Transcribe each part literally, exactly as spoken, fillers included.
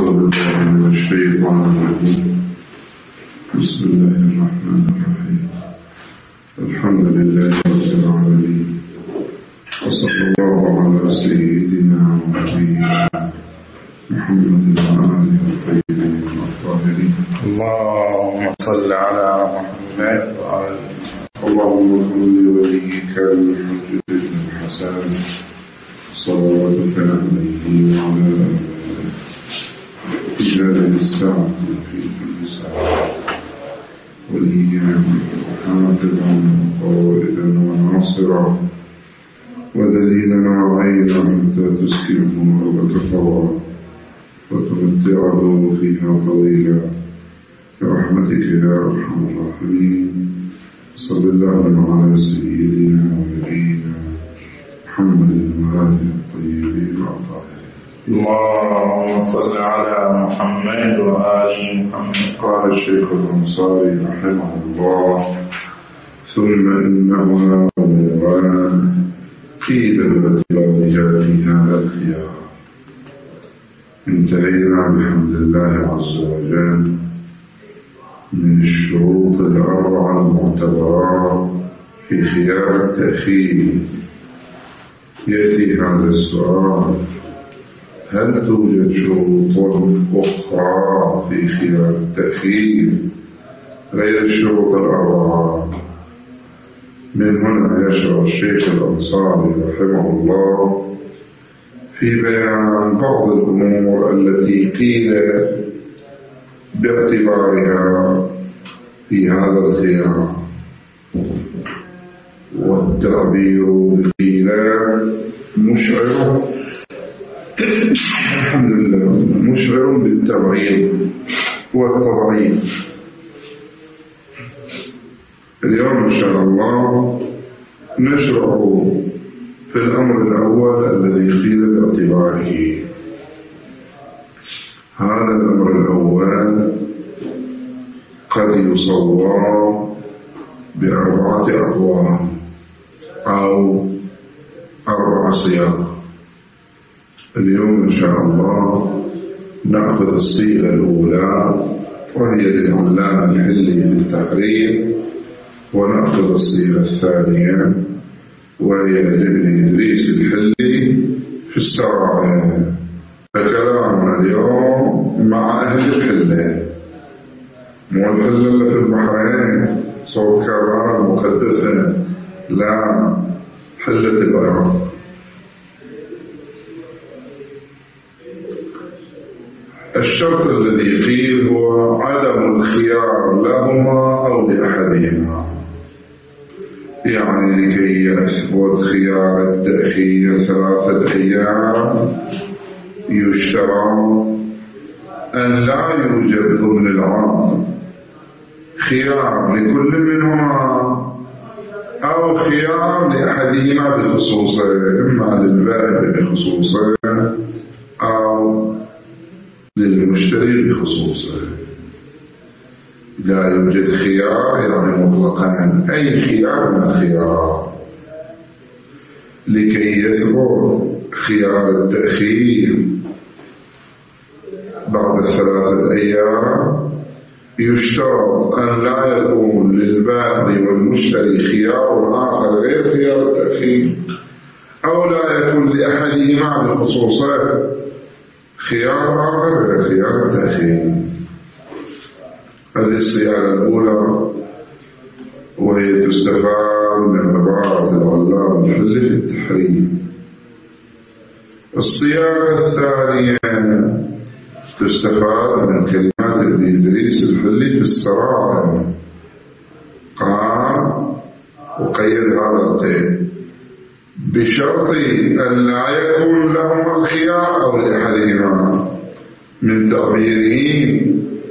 أعوذ بالله من الشيطان الرجيم. بسم الله الرحمن الرحيم. الحمد لله رب العالمين، وصلى الله على سيدنا ونبينا محمد وآله الطيبين الطاهرين. اللهم صل على محمد وآله. اللهم صل لوليك المحمد بن الحسن صلواتك عليه وعلى آله في هذه الساعة في كل ساعة، وليا وحافظا وقائدا وناصرا ودليلا وعينا حتى تسكنه أرضك طوعا وتمتعه فيها طويلا برحمتك يا أرحم الراحمين. صلى الله على سيدنا ونبينا محمد وآله الطيبين الطاهرين. اللهم صل على محمد وآل محمد. قال الشيخ الأنصاري رحمه الله: ثم إنهما أموران قيل باعتبارها في هذا الخيار. انتهينا بحمد الله عز وجل من الشروط الأربعة المعتبرة في خيار التأخير. يأتي هذا السؤال: هل توجد شروط أخرى في خيار التأخير غير الشروط الأربعة؟ من هنا يشرع الشيخ الأنصاري رحمه الله في بيان بعض الأمور التي قيل باعتبارها في هذا الخيار. والتعبير بالخلاف مشعر الحمد لله مشعر بالتبعيض والتضعيف. اليوم إن شاء الله نشرع في الأمر الأول الذي قيل باعتباره. هذا الأمر الأول قد يصور بأربعة أقوال أو أربع صياغ. اليوم إن شاء الله نأخذ الصيغة الأولى وهي للعلامة الحلي بالتحرير، ونأخذ الصيغة الثانية وهي لابن إدريس الحلي في السرايا. فكلامنا اليوم مع أهل الحلة، مو الحلة اللي في البحرين صوب كرارة المقدسة، لا، حلة العراق. الشرط الذي قيل هو عدم الخيار لهما أو لأحدهما، يعني لكي يثبت خيار التأخير ثلاثة أيام يشترط أن لا يوجد ضمن العام خيار لكل منهما أو خيار لأحدهما بخصوصه، إما للبائع بخصوصه أو للمشتري بخصوصه. لا يوجد خيار يعني مطلقا أي خيار من الخيارات. لكي يثبت خيار التأخير بعد الثلاثة أيام يشترط أن لا يكون للبائع والمشتري خيار آخر غير خيار التأخير، أو لا يكون لأحدهما بخصوصه خيار آخر غير خيار التأخير. هذه الصياغة الأولى، وهي تستفاد من عبارة العلامة الحلي في التحرير. الصياغة الثانية تستفاد من كلمات ابن إدريس الحلي في السرايا. قال وقيد هذا القيد بشرط أن لا يكون لهما الخيار أو لأحدهما، من تعبيره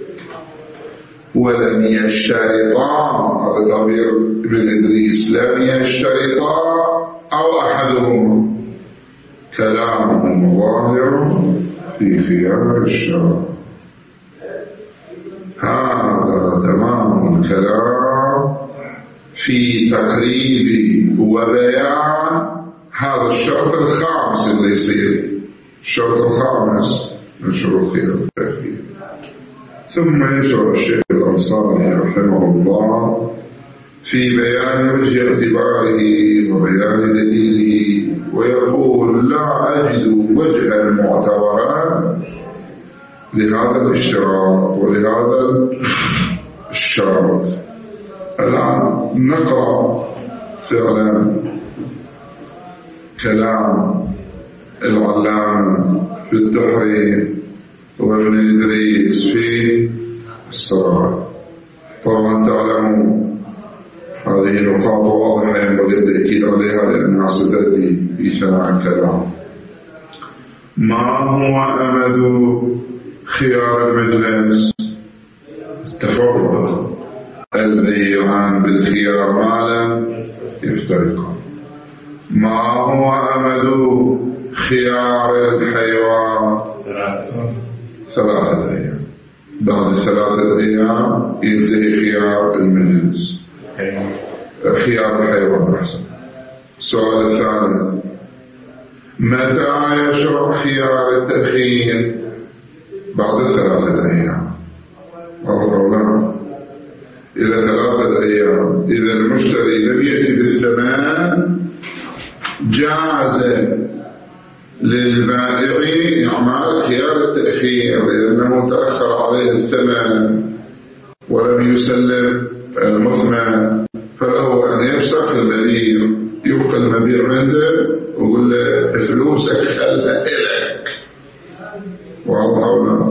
ولم يشترطا. هذا تعبير ابن إدريس، لم يشترطا أو أحدهما، كلامهم ظاهر في خيار الشرع. هذا تمام الكلام في تقريب وبيان هذا الشرط الخامس اللي يصير. الشرط الخامس من شروط خيار التأخير. ثم يشرع الشيخ الأنصاري رحمه الله في بيان وجه اعتباره وبيان دليله، ويقول: لا أجد وجها معتبرا لهذا الاشتراط ولهذا الشرط. الآن نقرأ فعلا كلام العلامة في التحرير وابن إدريس في السراء. طبعا تعلمون هذه نقاط واضحة ينبغي التأكيد عليها لأنها ستأتي في ثناء الكلام. ما هو أمد خيار المجلس؟ التفرق، البيعان بالخيار ما لم يفترقا. ما هو أمد خيار الحيوان؟ ثلاثة أيام. بعد ثلاثة أيام ينتهي خيار المجلس، خيار الحيوان أحسن. السؤال الثالث: متى يشرع خيار التأخير؟ بعد ثلاثة أيام. أولا إلى ثلاثة أيام. إذا المشتري لم يأتي بالثمن جاز للبائع إعمال خيار التأخير، لأنه تأخر عليه الثمن ولم يسلم المثمن، فله أن يفسخ المبيع، يبقى المبيع عنده ويقول له فلوسك خلها إليك. واضح ولا؟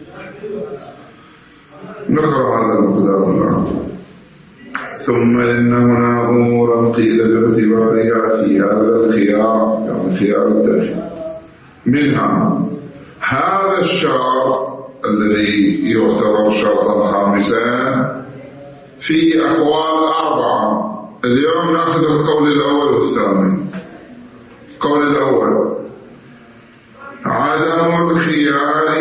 نقرأ هذا المقدار الآن. ثم إن هنا أمورا قيل باعتبارها في هذا الخيار، يعني خيار التأخير. منها هذا الشرط الذي يعتبر شرطا خامسا فيه أقوال أربعة. اليوم نأخذ القول الأول والثاني. القول الأول: عدم الخيار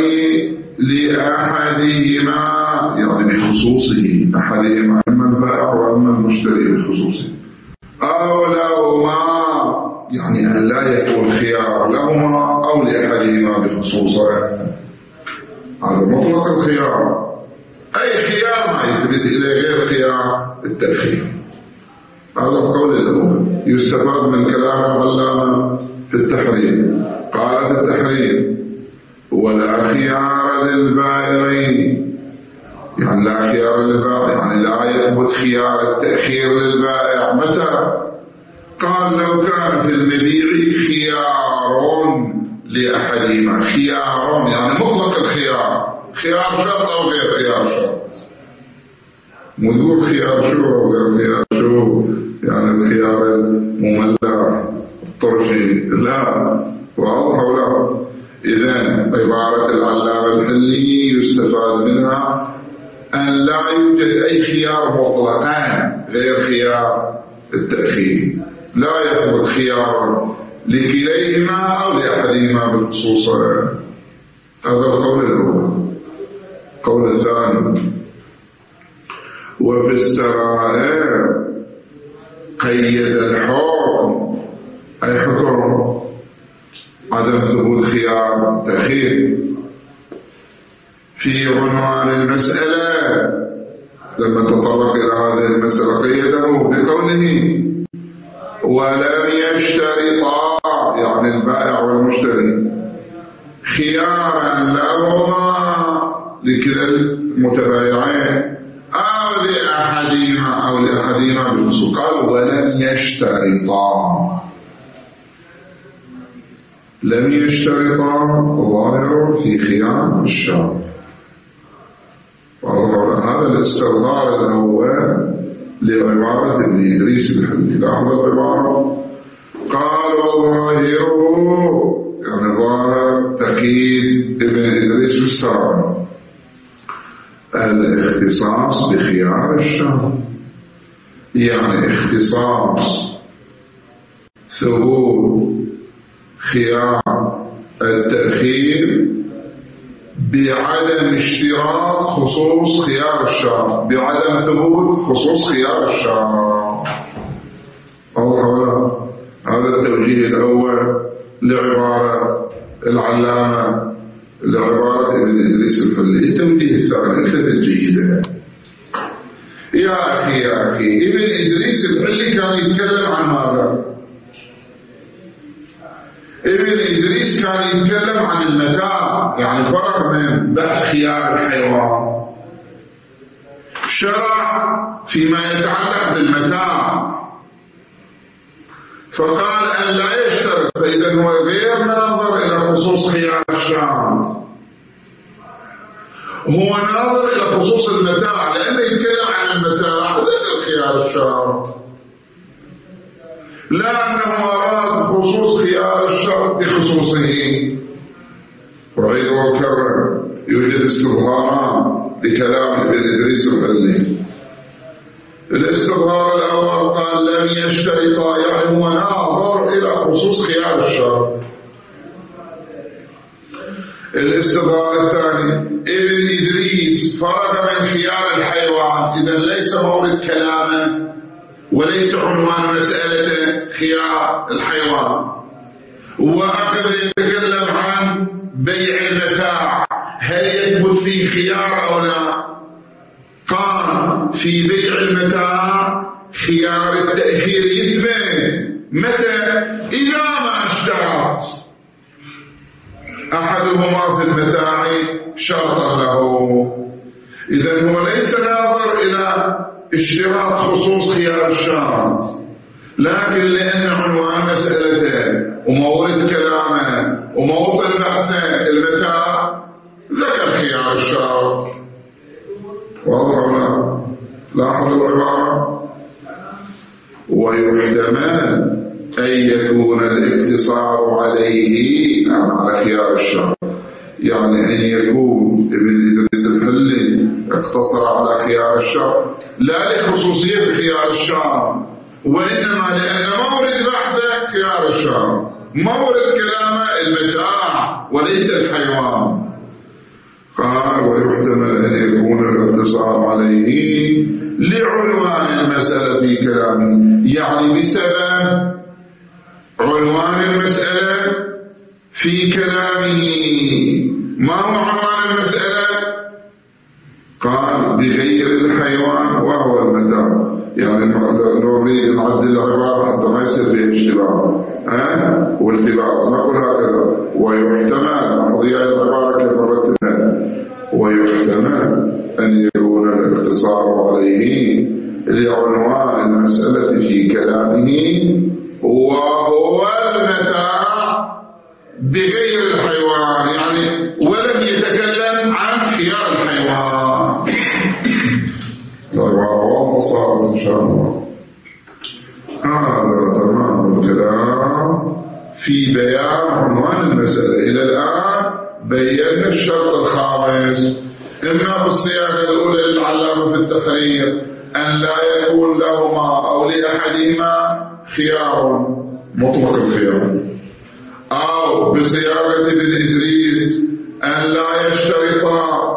لأحدهما، يعني بخصوصه، أحدهما إما البائع وإما المشتري بخصوصه، أو لهما، يعني أن لا يكون خيار لهما أو لأحدهما بخصوصه. هذا مطلق الخيار، أي خيار ما يثبت إليه غير خيار التأخير. هذا القول الأول يستفاد من كلام العلامة في التحرير. قال في التحرير: ولا خيار للبائعين، يعني لا خيار للبائع، يعني لا يثبت خيار التأخير للبائع. متى؟ قال: لو كان في المبيع خيار لأحدهما. خيار يعني مطلق الخيار، خيار شرط أو غير خيار شرط. مو خيار شو أو غير خيار شو، يعني الخيار المملح الطرشي، لا. واضح ولا؟ إذن عبارة العلامة الحلي يستفاد منها أن لا يوجد أي خيار مطلقان غير خيار التأخير، لا يثبت خيار لكليهما أو لأحدهما بالخصوص. هذا القول الأول. القول الثاني: وفي السرائر قيد الحكم، أي حكم عدم ثبوت خيار التأخير في عنوان المسألة. لما تطرق إلى هذه المسألة قيده بقوله: ولم يشترطا، يعني البائع والمشتري، خيارا لهما لكلا المتبايعين أو لأحدهما أو لأحدهما بالخصوص. قال: ولم يشترطا. لم يشترطا ظاهر في خيار الشرط. هذا الاستظهار الأول لعبارة ابن إدريس الحلي. لاحظ العبارة، قال: وظاهره، يعني ظاهر تأكيد ابن إدريس بالسرعة، الاختصاص بخيار الشرط، يعني اختصاص ثبوت خيار التأخير بعدم اشتراط خصوص خيار الشرط، بعدم ثبوت خصوص خيار الشرط. واضح ولا؟ هذا التوجيه الأول لعبارة العلامة لعبارة ابن إدريس الحلي. التوجيه الثاني التفت جيدا يا أخي يا أخي، ابن إدريس الحلي كان يتكلم عن ماذا؟ ابن إدريس كان يتكلم عن المتاع، يعني فرق من بحث خيار الحيوان، شرع فيما يتعلق بالمتاع، فقال أن لا يشترط، فإذا هو غير ناظر إلى خصوص خيار الشرط، هو ناظر إلى خصوص المتاع، لأنه يتكلم عن المتاع ذكر خيار الشرط، لا أنه أراد خصوص خيار الشرط بخصوصه. وأيضا وكرر يوجد استظهاران لكلام ابن إدريس الحلي. الاستظهار الأول قال لم يشترط، يعني هو ناظر إلى خصوص خيار الشرط. الاستظهار الثاني ابن إدريس فرق من خيار الحيوان، إذا ليس مورد كلامه وليس عنوان مسألة خيار الحيوان، وأخذ يتكلم عن بيع المتاع، هل يثبت فيه خيار أو لا؟ قال في بيع المتاع خيار التأخير يثبت متى؟ إذا ما اشترط أحدهما في المتاع شرطا له. إذن هو ليس ناظر إلى اشتراط خصوص خيار الشرط، لكن لأن عنوان مسألته ومورد كلامه وموطن بحثه المتاع ذكر خيار الشرط. واضح ولا؟ لاحظ العبارة. ويحتمل أن يكون الاقتصار عليه على خيار الشرط، يعني أن يكون ابن إدريس الحلي اقتصر على خيار الشرط لا لخصوصية خيار الشرط، وإنما لأن مورد بحثه خيار الشرط، مورد كلامه المتاع وليس الحيوان. قال ويحتمل أن يكون الاقتصار عليه لعنوان المسألة في كلامه، يعني بسبب عنوان المسألة في كلامه. ما هو عنوان المسألة؟ قال بغير الحيوان وهو المتاع، يعني نريد نعدل العبارة حتى ما يصير فيه اشتباه أه؟ والتباس، نقول هكذا. ويحتمل أحضي العبارة كيف رتبها، ويحتمل أن يكون الاقتصار عليه لعنوان المسألة في كلامه وهو المتاع بغير الحيوان، يعني ولم يتكلم عن خيار الحيوان. العبارة واضحة صارت إن شاء الله. هذا تمام الكلام في بيان عنوان المسألة. إلى الآن بيّن الشرط الخامس، إما بالصياغة الأولى للعلامة في التحرير أن لا يكون لهما أو لأحدهما خيار مطلق الخيار، أو بصياغة ابن إدريس أن لا يشترطا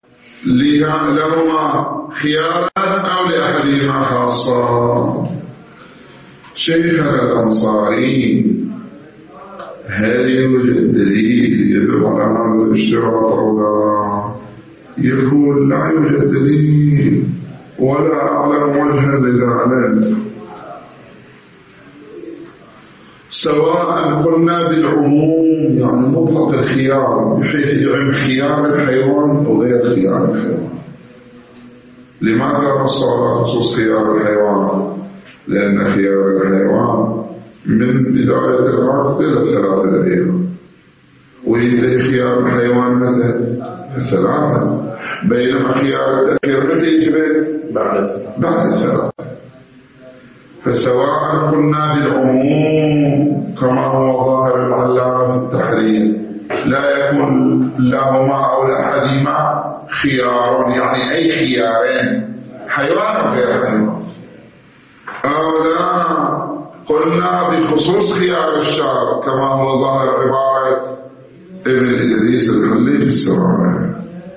لهما خيارا أو لأحدهما خاصة. شيخنا الأنصاري هل يوجد دليل يدل على هذا الاشتراط أو لا؟ يقول لا يوجد دليل ولا أعلم وجها لذلك، سواء قلنا بالعموم يعني مطلق الخيار بحيث يعم خيار الحيوان وغير خيار الحيوان. لماذا نص على خصوص خيار الحيوان؟ لأن خيار الحيوان من بداية العقد إلى ثلاثة أيام، وينتهي خيار الحيوان متى؟ الثلاثة، بينما خيار التأخير متى يجب؟ بعد الثلاثة. فسواء قلنا بالعموم كما هو ظاهر العلامة في التحرير لا يكون لهما أو لأحدهما خيار، يعني أي خيارين حيوان أو غير حيوان، أو لا قلنا بخصوص خيار الشرط كما هو ظاهر عبارة ابن إدريس الحلي في السرايا.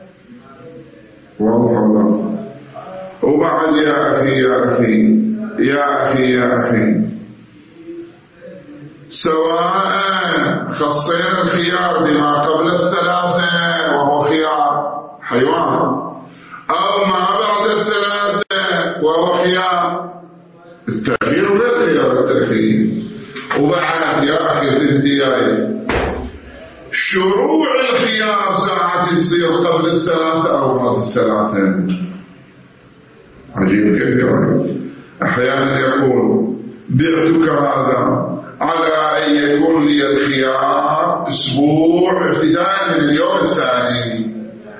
واضح الله. وبعد يا أخي يا أخي يا أخي يا أخي سواء خصينا الخيار بما قبل الثلاثة وهو خيار حيوان، أو ما بعد الثلاثة وهو خيار التأخير وغير خيار التأخير. وبعد يا أخي تنتهي شروع الخيار ساعة يصير قبل الثلاثة أو بعد الثلاثة. عجيب كيف يعني. أحيانا يقول بعتك هذا على أن يكون لي الخيار أسبوع ابتداء من اليوم الثاني.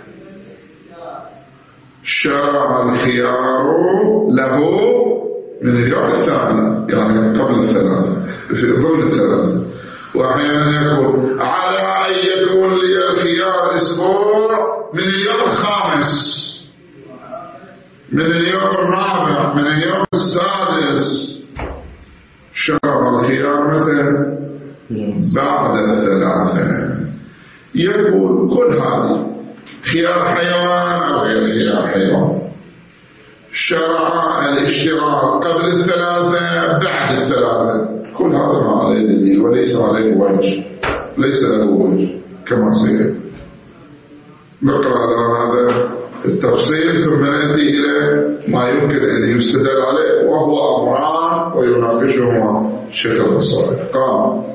شرع الخيار له من اليوم الثاني يعني قبل الثلاثة في ضمن الثلاثة. وأحيانا يقول على أن يكون لي الخيار أسبوع من اليوم الخامس، من اليوم الرابع، من اليوم السادس. شرع الخيار متى؟ بعد الثلاثة. يقول كل هذه خيار حيوان أو غير خيار حيوان. شرع الاشتراك قبل الثلاثة بعد الثلاثة. كل هذا ما عليه دليل وليس عليه وجه، ليس له وجه كما سيأتي. نقرأ هذا التفصيل ثم نأتي إلى ما يمكن أن يستدل عليه وهو أمران ويناقشهما الشيخ الأنصاري. قال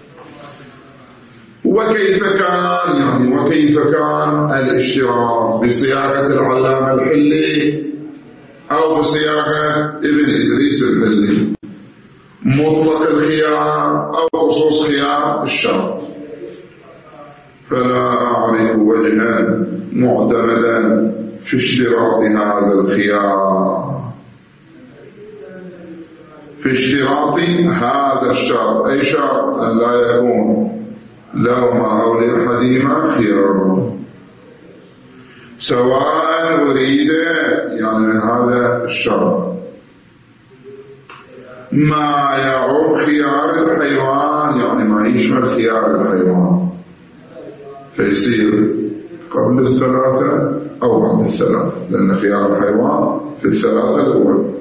وكيف كان يعني وكيف كان الاشتراك بصياغة العلامة الحلي أو بصياغة ابن إدريس الحلي، مطلق الخيار أو خصوص خيار الشرط. فلا أعرف وجها معتمدا في اشتراط هذا الخيار، في اشتراط هذا الشرط. أي شرط؟ أن لا يكون لهما أو لأحدهما خيار، سواء أريد يعني من هذا الشرط ما يعم خيار الحيوان، يعني ما يشمل خيار الحيوان، فيصير قبل الثلاثة أو بعد الثلاثة، لأن خيار الحيوان في الثلاثة الأول.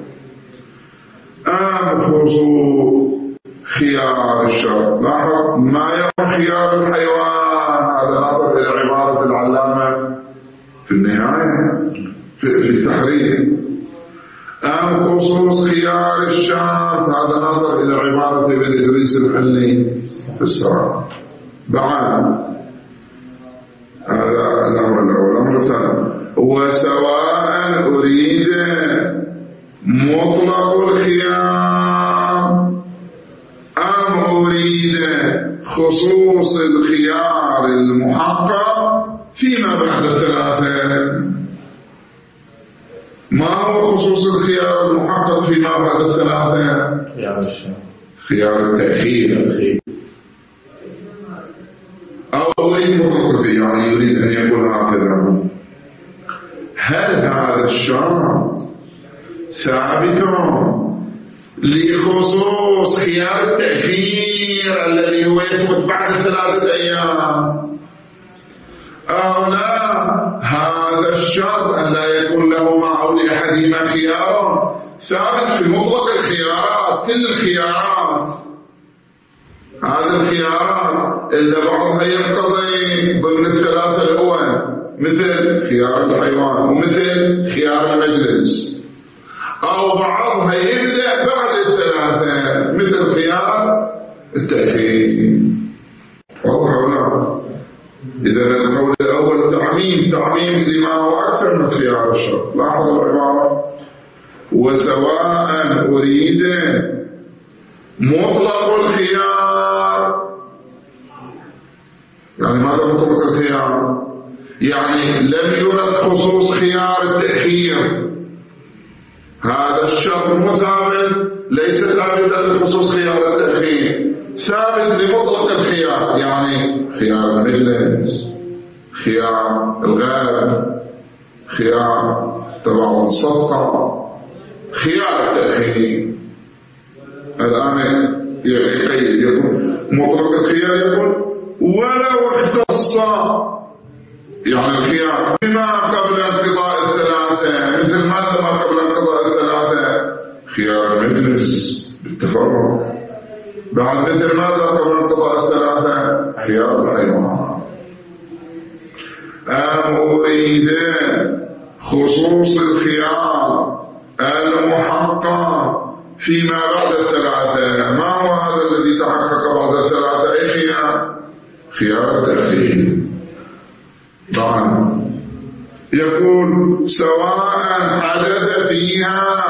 أم خصوص خيار الشرط. لاحظ ما يعم خيار الحيوان، هذا نظر إلى عبارة العلامة في النهاية في التحرير. أم خصوص خيار الشرط، هذا نظر إلى عبارة ابن إدريس الحلي في السراء. بعد هذا الأمر الأول. الأمر الثاني وسواء أريد مطلق الخيار أم أريد خصوص الخيار المحقق فيما بعد الثلاثة. ما هو خصوص الخيار المحقق فيما بعد الثلاثة؟ خيار التأخير. أو أريد مطلق الخيار يعني يريد أن يقول هكذا. هل هذا الشرط ثابت لخصوص خيار التأخير الذي هو يثبت بعد ثلاثة أيام، أو لا هذا الشرط أن لا يكون لهما أو لأحدهما خيار ثابت في مطلق الخيارات، كل الخيارات. هذه الخيارات إلا بعضها ينقضي ضمن الثلاثة الأول، مثل خيار الحيوان ومثل خيار المجلس، أو بعضها يبدأ بعد الثلاثة مثل خيار التأخير. واضح ولا؟ إذا القول الأول تعميم تعميم لما هو أكثر من خيار الشرط. لاحظ العبارة وسواء أريد مطلق الخيار. يعني ماذا مطلق الخيار؟ يعني لم يرد خصوص خيار التأخير. هذا الشرط مثابت ليس ثابتا لخصوص خيار التأخير، ثابت لمطلق الخيار، يعني خيار المجلس، خيار الغاب، خيار تبع الصفقة، خيار التأخير. الآن يقيد يكون مطلق الخيار يكون ولو اختص يعني الخيار بما قبل انقضاء الثلاثة، مثل ماذا ما قبل انقضاء الثلاثة؟ خيار المجلس بالتفرق، بعد مثل ماذا قبل انقضاء الثلاثة؟ خيار الحيوان. أم أريد خصوص الخيار المحقق فيما بعد الثلاثة. ما هو هذا الذي تحقق بعد الثلاثة؟ أي خيار؟ خيار التأخير. طبعا يقول سواء حدث فيها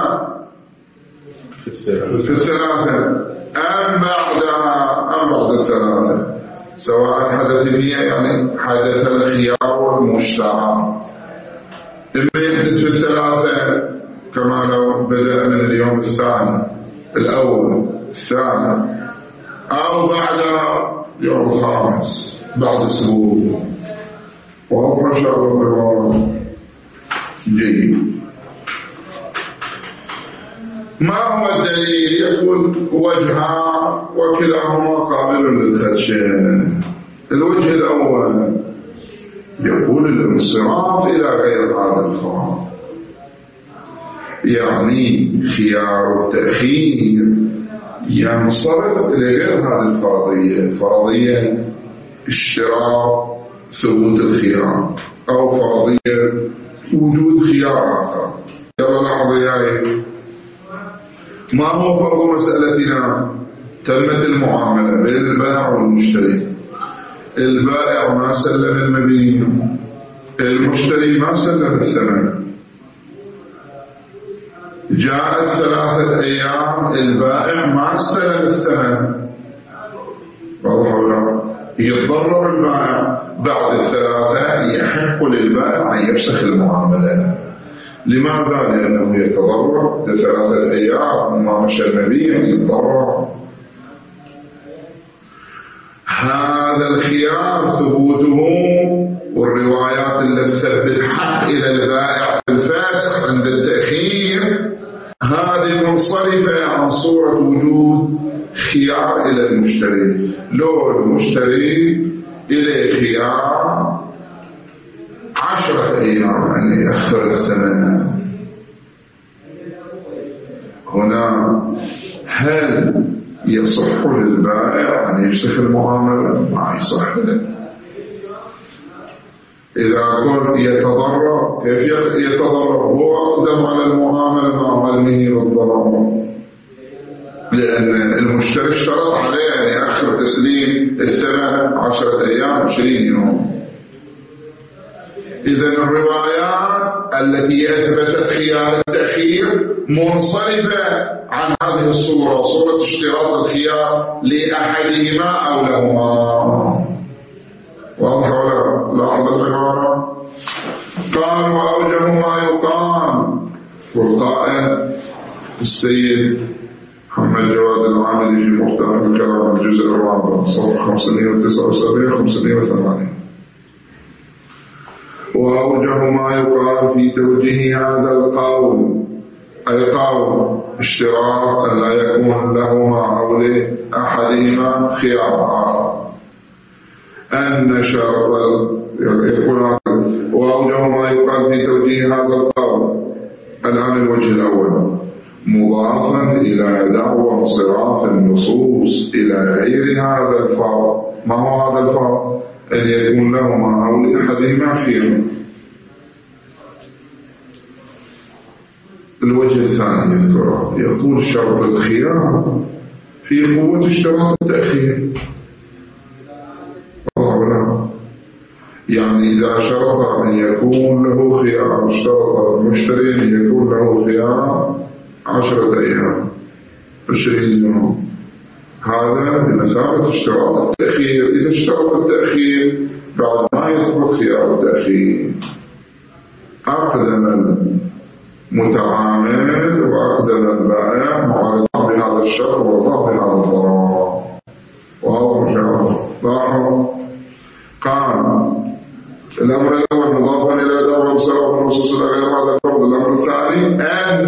في الثلاثة أم بعدها أم بعد الثلاثة. سواء حدث فيها يعني حدث الخيار المشترك، إما يحدث في الثلاثة كما لو بدأ من اليوم الثاني الأول الثاني، أو بعدها يوم الخامس بعد أسبوع. واضح إن شاء الله. جيد. ما هو الدليل؟ يقول وجهان وكلاهما قابل للخدش. الوجه الأول يقول الانصراف إلى غير هذا الفرض، يعني خيار التأخير ينصرف إلى غير هذه الفرضية، فرضية اشتراط ثبوت الخيار أو فرضية وجود خيار آخر. يلا لحظة ياي، ما هو فرض مسألتنا؟ تمت المعاملة بين البائع والمشتري، البائع ما سلم المبيع، المشتري ما سلم الثمن. جاءت ثلاثة أيام البائع ما استلم الثمن، واضح ولا؟ يتضرر البائع. بعد الثلاثة يحق للبائع أن يفسخ المعاملة. لماذا؟ لأنه يتضرر. ثلاثة أيام ما مشى المبيع يتضرر. هذا الخيار ثبوته والروايات التي تثبت حق إلى البائع في الفسخ عند التأخير هذه منصرفة عن صورة وجود خيار إلى المشتري. لو المشتري إلى خيار عشرة أيام أن يأخر الثمن، هنا هل يصح للبائع أن يفسخ المعاملة؟ ما يصح له. إذا قلت يتضرر، كيف يتضرر؟ هو أقدم على المعاملة مع علمه بالضرر، لأن المشتري اشترط عليه أن يأخر تسليم الثمن عشرة أيام عشرين يوم. إذن الروايات التي أثبتت خيار التأخير منصرفة عن هذه الصورة، صورة اشتراط الخيار لأحدهما أو لهما. واضح ولا؟ لاحظ العبارة. قال وأوجه ما يقال، والقائل السيد محمد جواد العاملي في محتمل الكلام الجزء الرابع صفحة خمسمائة وتسعة وسبعين خمسمائة وثمانين. وأوجه ما يقال في توجيه هذا القول، أي قول اشتراط أن لا يكون لهما أو لأحدهما خيار آخر، أن شرط يقول. وأوجه ما يقال في توجيه هذا القول الآن الوجه الأول مضافا إلى دعوى انصراف النصوص إلى غير هذا الفرض. ما هو هذا الفرض؟ أن يكون لهما أو لأحدهما خيار. الوجه الثاني يذكره، يقول شرط الخيار في قوة اشتراط التأخير. يعني إذا شرط أن يكون له خيار، اشترط المشتري أن يكون له خيار عشرة أيام عشرين يوم، هذا بمثابة اشتراط التأخير. إذا اشترط التأخير بعد ما يثبت خيار التأخير، أقدم المتعامل وأقدم البائع معارضة بهذا الشرط ورضا بهذا الضرر. واضح لاحظ. قال الأمر الأول مضافا إلى دعوى انصراف النصوص إلى غير هذا الفرض. الأمر الثاني أن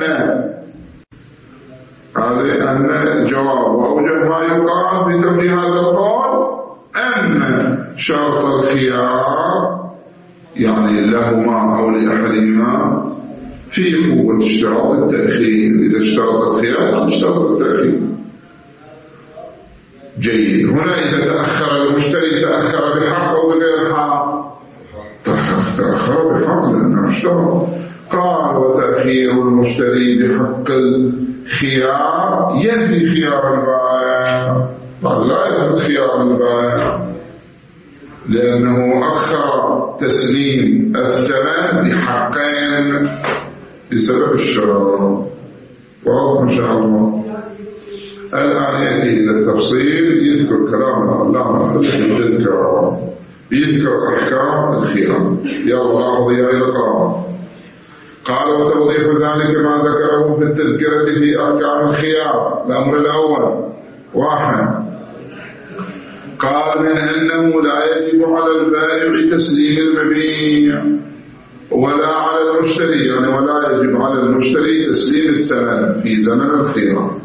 هذه أن الجواب وأوجه ما يقال بتوجيه هذا القول أن شرط الخيار يعني لهما أو لأحدهما في قوة اشتراط التأخير. إذا اشترط الخيار يعني اشترط التأخير. جيد. هنا إذا تأخر المشتري تأخر بحق أو بغير حق؟ تأخر بحق لأنه اشترى. قال وتأخير المشتري بحق الخيار ينفي خيار البائع، بعد لا يثبت خيار البائع لأنه أخر تسليم الثمن بحقين بسبب الشراء. واضح إن شاء الله. الآن يأتي إلى التفصيل، يذكر كلام العلامة في التذكرة، يذكر أحكام الخيار. يلا لاحظ يا إلى القراءة. قال وتوضيح ذلك ما ذكره في التذكرة في أحكام الخيار. الأمر الأول واحد، قال من أنه لا يجب على البائع تسليم المبيع ولا على المشتري، يعني ولا يجب على المشتري تسليم الثمن في زمن الخيار.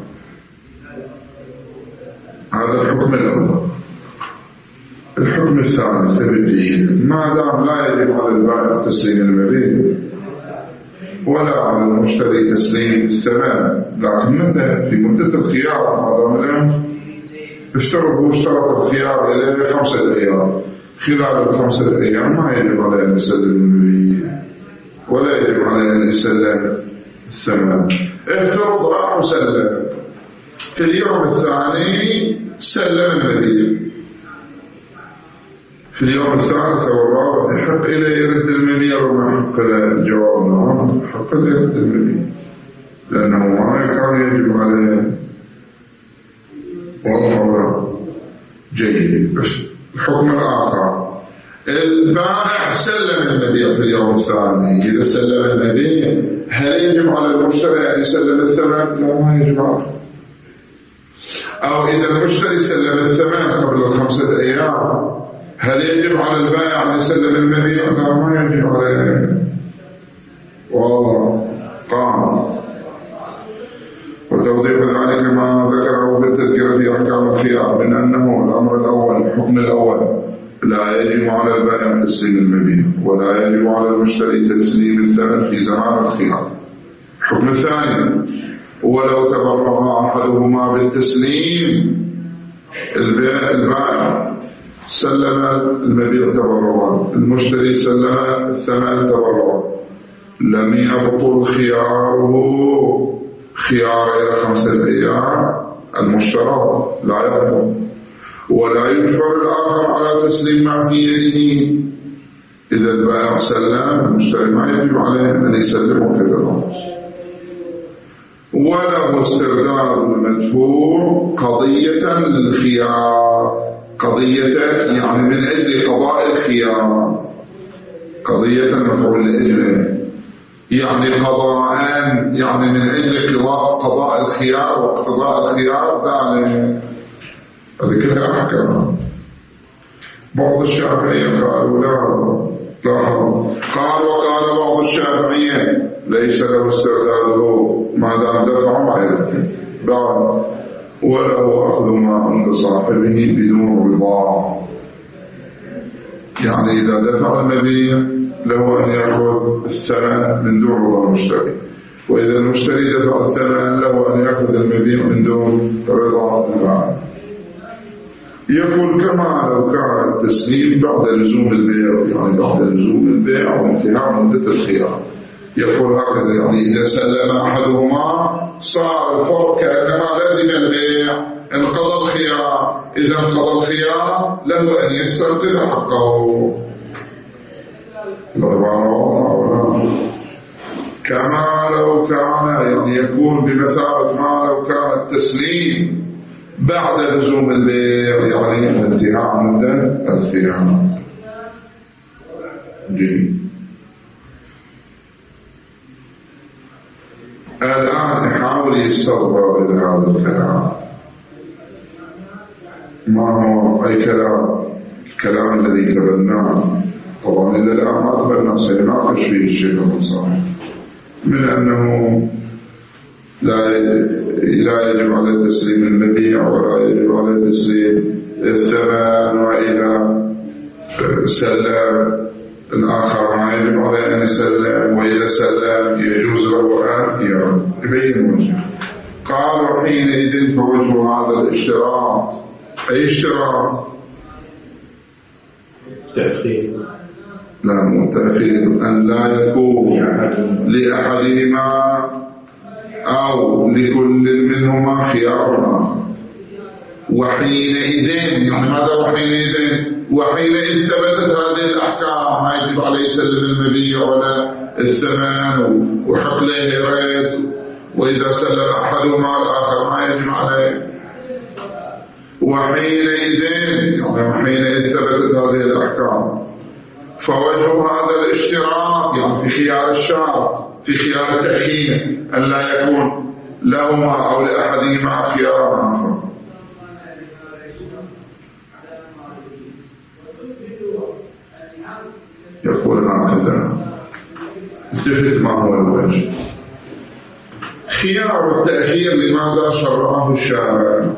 هذا الحكم الأول. الحكم الثاني تبديل، ما دام لا يجب على البائع تسليم المبيع ولا على المشتري تسليم الثمن، لكن متى؟ في مدة الخيار. ما دام الآن اشترط واشترط الخيار إلى خمسة أيام، خلال الخمسة أيام ما يجب عليه أن يسلم المبيع ولا يجب عليه أن يسلم الثمن. افترض راح وسلم، في اليوم الثاني سلم المبيع، في اليوم الثالث والرابع يحق إليه يرد المبيع وما يحق له؟ الجواب نعم، يحق له يرد المبيع لأنه ما كان يجب عليه. والله جيد. الحكم الآخر، البائع سلم المبيع في اليوم الثاني. إذا سلم المبيع هل يجب على المشتري أن يسلم الثمن؟ لا، ما يجب عليه. أو إذا المشتري سلم الثمن قبل الخمسة أيام هل يجب على البائع أن يسلم المبيع؟ لا، ما يجب عليه. والله قام. وتوضيح ذلك ما ذكره بالتذكرة في أحكام الخيار من أنه الأمر الأول، الحكم الأول، لا يجب على البائع تسليم المبيع ولا يجب على المشتري تسليم الثمن في زمان الخيار. الحكم الثاني، ولو تبرع أحدهما بالتسليم، البائع سلم المبيع تبرعا، المشتري سلم الثمن تبرعا، لم يبطل خياره خيار إلى خمسة أيام المشترى، لا يبطل. ولا يجبر الآخر على تسليم ما في يده. إذا البائع سلم المشتري ما يجب عليه أن يسلمه كذا. وله استرداد المدفوع قضية للخيار، قضية يعني من أجل قضاء الخيار، قضية مفعول لأجله، يعني قضاء، يعني من أجل قضاء قضاء الخيار وقضاء الخيار ذلك. هذه كلها أحكام. بعض الشافعية قالوا لا لا قال وقال بعض الشافعية ليس له استرداده ما دام دفع ما يرد بعد، وله أخذ ما عند صاحبه بدون رضا. يعني إذا دفع المبيع له أن يأخذ الثمن من دون رضا المشتري، وإذا المشتري دفع الثمن له أن يأخذ المبيع من دون رضا البائع. يقول كما لو كان التسليم بعد لزوم البيع، يعني بعد لزوم البيع وانتهاء مدة الخيار. يقول هكذا، يعني إذا سلم أحدهما صار الفرق كأنما لزم البيع، انقضى الخيار. إذا انقضى الخيار له أن يستنقذ حقه. العبارة واضحة. كما لو كان، يعني يكون بمثابة ما لو كان التسليم بعد لزوم البيع، يعني انتهاء مدة الخيار. جيد. الآن يحاول يستظهر إلى هذا الكلام. ما هو أي كلام؟ الكلام الذي تبناه طبعا إلى الآن ما تبناه، سيناقش فيه الشيخ النصارى، من أنه لا لا يجب على تسليم المبيع ولا يجب على تسليم الثمن، وإذا سلم الآخر ما يجب عليه أن يسلم، وإذا سلم يجوز له أن يبين وجهه. قال وحينئذ فوجه هذا الاشتراط أي اشتراط؟ تأخير. لا مو تأخير، أن لا يكون لأحدهما أو لكل منهما خيار آخر. وحينئذ يعني ماذا وحينئذ؟ وحينئذ ثبتت هذه الأحكام، ما يجب عليه يسلم المبيع ولا الثمن وحقله رد، وإذا سلم أحدهما الآخر ما يجب عليه. وحينئذ يعني حينئذ ثبتت هذه الأحكام. فوجه هذا الاشتراط يعني في خيار الشرط، في خيار التأخير، أن لا يكون لهما أو لأحدهما خيار آخر. يقول هكذا، استفدت ما هو الوجه. خيار التأخير لماذا شرعه الشارع؟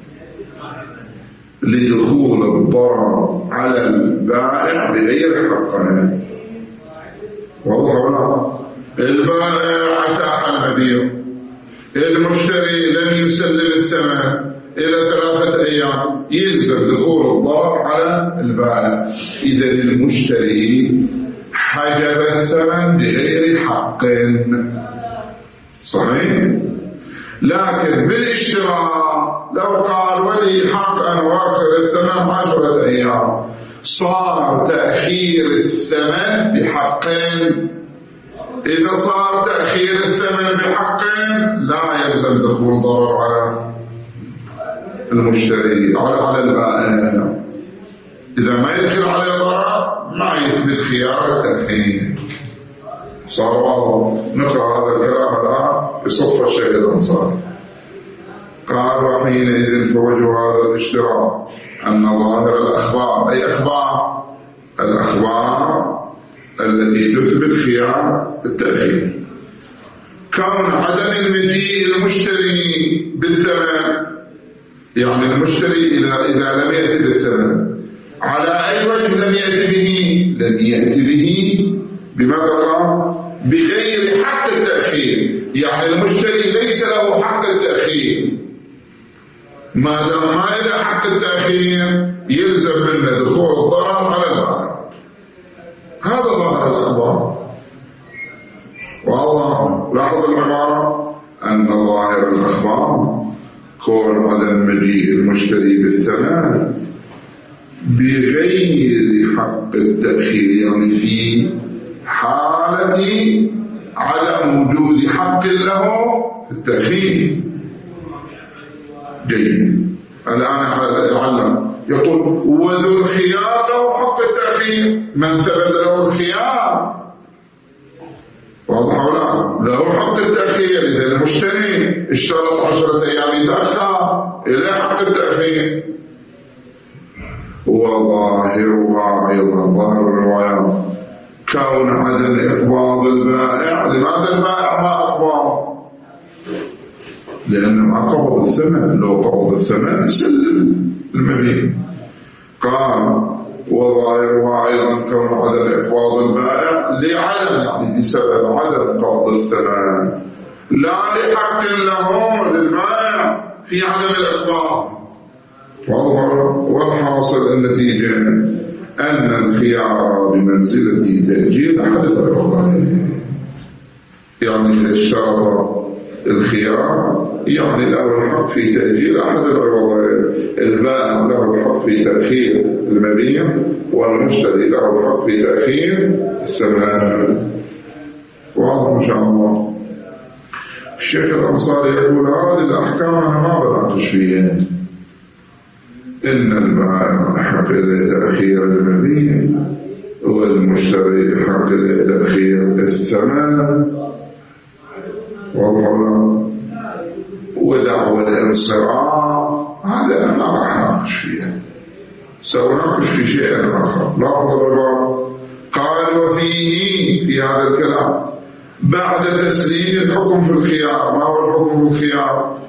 لدخول الضرر على البائع بغير حقه. واضح ولا؟ البائع أتاح المبيع، المشتري لم يسلم الثمن إلى ثلاثة أيام، يلزم دخول الضرر على البائع. إذا المشتري حجب الثمن بغير حق، صحيح؟ لكن بالاشتراء لو قال ولي حق أن أؤخر الثمن عشرة أيام، صار تأخير الثمن بحقين. إذا صار تأخير الثمن بحقين لا يلزم دخول ضرر على المشتري على على البائع. إذا ما يدخل عليه ضرر ما يثبت خيار التأخير. صار واضح؟ نقرأ هذا الكلام الآن بصفة الشيخ الأنصاري. قال وحينئذ فوجه هذا الاشتراط أن ظاهر الأخبار، أي أخبار الأخبار التي تثبت خيار التأخير، كون عدم المجيء المشتري بالثمن، يعني المشتري إذا إذا لم يأتي بالثمن على أي وجه لم يأتي به؟ لم يأتي به بماذا قال؟ بغير حق التأخير، يعني المشتري ليس له حق التأخير. ما دام ما له حق التأخير يلزم منه دخول الضرر على البائع. هذا ظاهر الأخبار. والله لاحظ العبارة أن ظاهر الأخبار كون عدم مجيء المشتري بالثمن بغير حق التأخير، يعني في حالة عدم وجود حق له في التأخير. جيد. الآن العلم يقول وذو الخيار له حق التأخير، من ثبت له الخيار واضح ولا؟ له حق التأخير. إذا المشتري اشترط عشرة أيام يتأخر إلى حق التأخير. وظاهرها أيضا ظاهر الروايات كون عدم إقباض البائع. لماذا البائع ما أقبض؟ لأنه ما قبض الثمن، لو قبض الثمن يسلم المبيع. قال وظاهرها أيضا كون عدم إقباض البائع لعدم، يعني بسبب عدم قبض الثمن، لا لحق له للبائع في عدم الإقباض. والحاصل النتيجة أن الخيار بمنزلة تأجيل أحد العوضين. يعني إذا اشترط الخيار يعني له الحق في تأجيل أحد العوضين، البائع له الحق في تأخير المبيع، والمشتري له الحق في تأخير الثمن. واضح إن شاء الله. الشيخ الأنصاري يقول هذه الأحكام أنا ما بناقش فيها. إن البائع حق لتأخير المبيع، والمشتري حق لتأخير الثمن، واضح؟ ودعوة الانصراف هذا أنا ما راح أناقش فيها، سأناقش في شيء آخر. لاحظ العبارة قال وفيه في هذا الكلام بعد تسليم الحكم في الخيار. ما هو الحكم في الخيار؟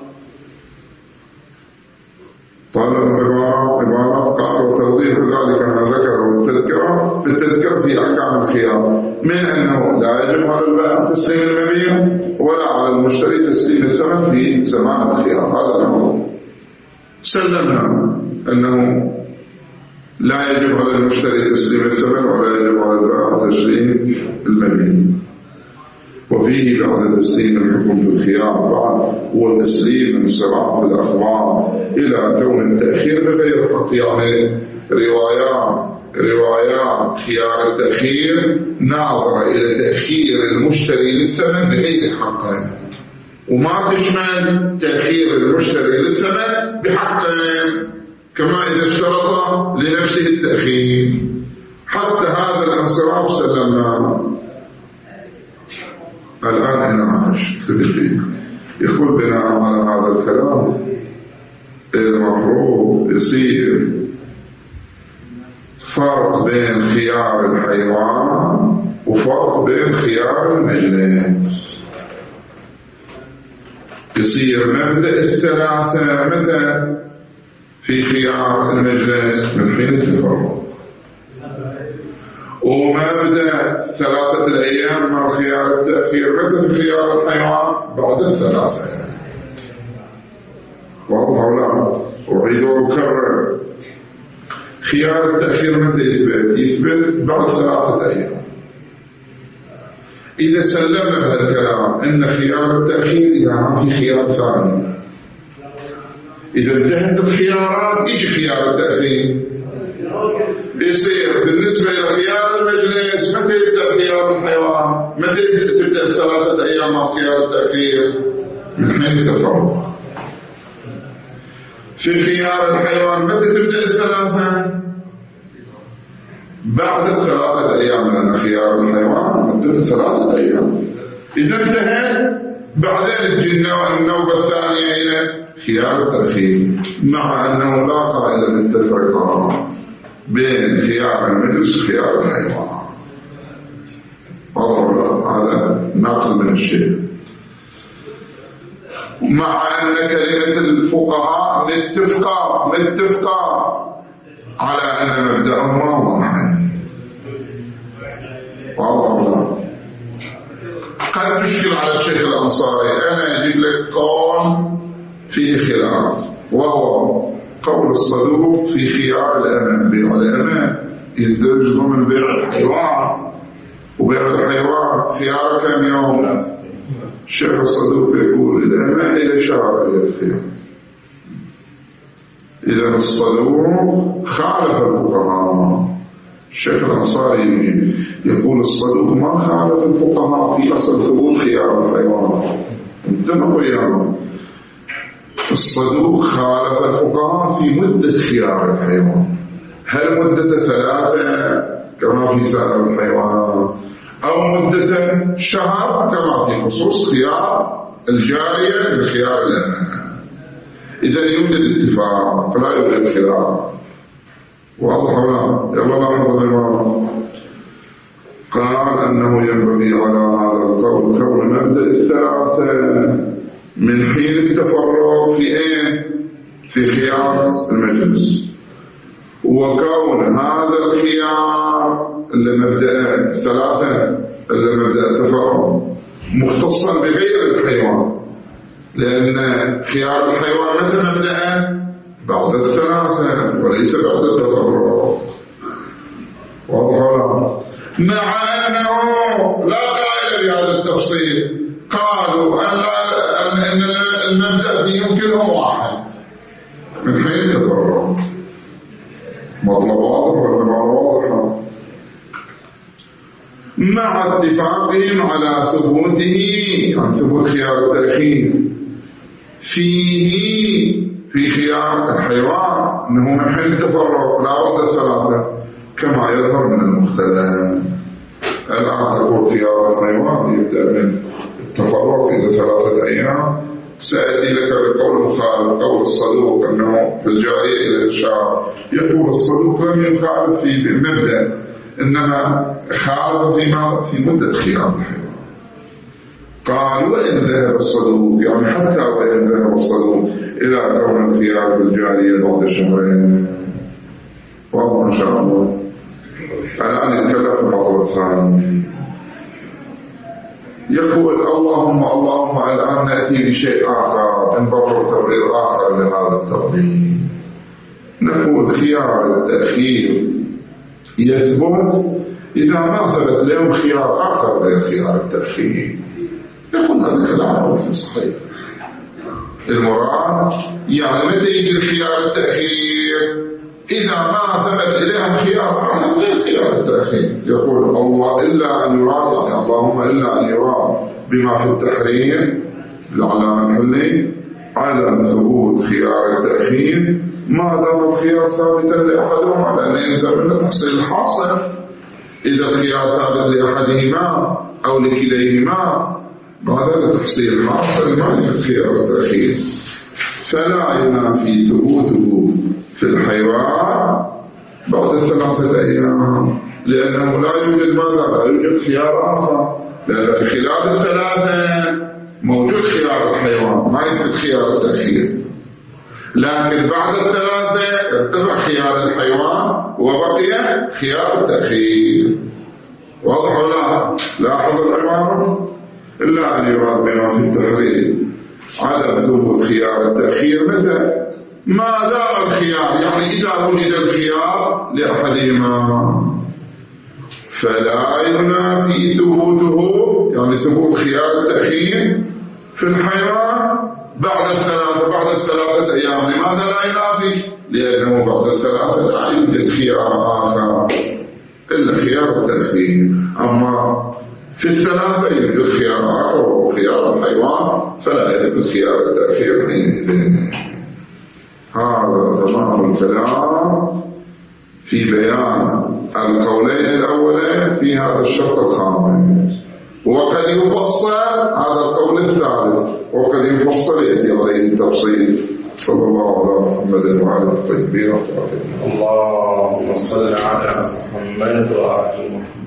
طلب العبارة عبارات قال وتوضيح ذلك ما ذكره التذكرة بالتذكرة في أحكام الخيار، من أنه لا يجب على البائع تسليم المبيع ولا على المشتري تسليم الثمن في زمان الخيار. هذا الأمر. سلمنا أنه لا يجب على المشتري تسليم الثمن ولا يجب على البائع تسليم المبيع. وفيه بعد تسليم الحكم في الخيار بعد هو تسليم انصراف الأخبار إلى كون التأخير بغير حق، يعني روايات روايات خيار التأخير ناظرة إلى تأخير المشتري للثمن بغير حقه، وما تشمل تأخير المشتري للثمن بحقه كما إذا اشترط لنفسه التأخير. حتى هذا الانصراف سلمناه. الآن نناقش ثبت يقول بناء على هذا الكلام المفروض يصير فرق بين خيار الحيوان وفرق بين خيار المجلس. يصير مبدأ الثلاثة متى في خيار المجلس؟ من حين التفرق. ومبدأ ثلاثة الأيام مع خيار التأخير متى في خيار الحيوان؟ بعد الثلاثة. واضح ولا؟ أعيد وأكرر، خيار التأخير متى يثبت؟ يثبت بعد ثلاثة أيام. إذا سلمنا بهذا الكلام إن خيار التأخير إذا ما في خيار ثاني، إذا انتهت الخيارات يجي خيار التأخير. يصير بالنسبة إلى خيار المجلس متى يبدأ خيار الحيوان؟ متى تبدأ ثلاثة أيام مع خيار التأخير؟ من حين التفرق. في خيار الحيوان متى تبدأ الثلاثة؟ بعد الثلاثة أيام، لأن خيار الحيوان مدة ثلاثة أيام. إذا انتهت بعدين تجينا النوبة الثانية إلى خيار التأخير، مع أنه لا قائل للتفرقة بين خيار المجلس وخيار الحيوان. هذا ناقل من الشيء، مع أن كلمة الفقهاء متفقة متفقة على أن مبدأهما واحد. واضح. قد تشكل على الشيخ الأنصاري أنا أجيب لك قول فيه خلاف، وهو قول الصدوق في خيار الأمان. بيع الأمان يندرج ضمن بيع الحيوان، وبيع الحيوان خيار كم يوم؟ الشيخ الصدوق يقول الأمان إلى شهر إلى الخيار. إذا الصدوق خالف الفقهاء. الشيخ الأنصاري يقول الصدوق ما خالف الفقهاء في أصل ثبوت خيار الحيوان. انتبهوا يا الصدوق خالف الفقهاء في مدة خيار الحيوان. هل مدة ثلاثة كما في سائر الحيوان، أو مدة شهر كما في خصوص خيار الجارية من خيار الأمان؟ إذا يوجد اتفاق فلا يوجد خلاف. واضح ولا؟ يلا لاحظ الإمام قال أنه ينبغي على هذا القول كون مبدأ الثلاثة من حين التفرق في إيه؟ في خيار المجلس، وكون هذا الخيار اللي مبدأ الثلاثة اللي مبدأ التفرق مختصا بغير الحيوان، لأن خيار الحيوان متى مبدأ؟ بعد الثلاثة وليس بعد التفرق. واضح ولا؟ مع أنه لا قائل بهذا التفصيل. قالوا أن المبدأ فيه يمكنه واحد من حين التفرق. مطلب واضح ولا ما واضح؟ مع اتفاقهم على ثبوته، عن ثبوت خيار التأخير فيه في خيار الحيوان أنه من حين التفرق لا بعد الثلاثة كما يظهر من المختلف. الآن تقول خيار الحيوان يبدأ من التفرق إلى ثلاثة أيام. سأتي لك بقول مخالف، قول الصدوق أنه في الجارية إلى الشهر. يقول الصدوق لم يخالف في مبدأ، إنما خالف في ماذا؟ في مدة خيار الحيوان. قال وإن ذهب الصدوق، يعني حتى وإن ذهب الصدوق إلى كون الخيار بالجارية بعد شهرين. والله إن شاء الله الآن يتكلم في الموضوع الثاني. يقول اللهم اللهم الآن نأتي بشيء آخر، نبرر تبرير آخر لهذا التبرير. نقول خيار التأخير يثبت إذا ما ثبت لهم خيار آخر غير خيار التأخير. يقول هذا كلام في صحيح. المراد يعني متى يجي الخيار التأخير؟ إذا ما ثبت إليهم خيار آخر غير خيار التأخير. يقول الله إلا أن يراد، يعني اللهم إلا أن يراد بما في التحريم العلامة الحلي عدم ثبوت خيار التأخير ما دام الخيار ثابتا لأحدهما، لأن يلزم منه تحصيل الحاصل. إذا الخيار ثابت لأحدهما أو لكليهما بعد هذا تحصيل الحاصل ما يثبت خيار التأخير، فلا ينافي ثبوته في الحيوان بعد الثلاثة أيام، لأنه لا يوجد ماذا؟ لا يوجد خيار آخر، لأن في خلال الثلاثة موجود خيار الحيوان ما يثبت خيار التأخير، لكن بعد الثلاثة اتبع خيار الحيوان وبقي خيار التأخير. واضح ولا؟ لاحظ العبارة إلا أن يراد بما في التحريم عدم ثبوت خيار التأخير متى؟ ما دام الخيار، يعني إذا وجد الخيار لأحدهما فلا ينافي ثبوته، يعني ثبوت خيار التأخير في الحيوان بعد الثلاثة بعد الثلاثة أيام. لماذا لا ينافي؟ لأنه بعد الثلاثة لا يوجد خيار آخر إلا خيار التأخير، أما في الثلاثة يوجد خيار آخر وهو خيار الحيوان فلا يثبت خيار التأخير حينئذ. هذا تمام الكلام في بيان القولين الأولين في هذا الشرط الخامس، وقد يفصل هذا القول الثالث، وقد يفصل يأتي عليه التفصيل. صلى الله على محمد وعلى الطيبين الطاهرين. اللهم صل على محمد وعلى محمد.